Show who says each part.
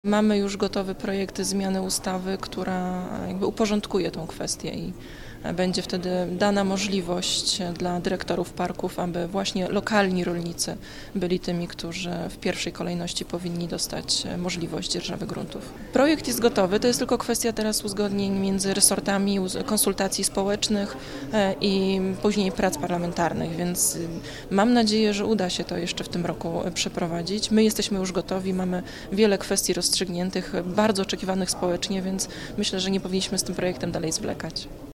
Speaker 1: Mamy już gotowy projekt zmiany ustawy, która uporządkuje tą kwestię i będzie wtedy dana możliwość dla dyrektorów parków, aby właśnie lokalni rolnicy byli tymi, którzy w pierwszej kolejności powinni dostać możliwość dzierżawy gruntów. Projekt jest gotowy, to jest tylko kwestia teraz uzgodnień między resortami, konsultacji społecznych i później prac parlamentarnych, więc mam nadzieję, że uda się to jeszcze w tym roku przeprowadzić. My jesteśmy już gotowi, mamy wiele kwestii rozstrzygniętych, bardzo oczekiwanych społecznie, więc myślę, że nie powinniśmy z tym projektem dalej zwlekać.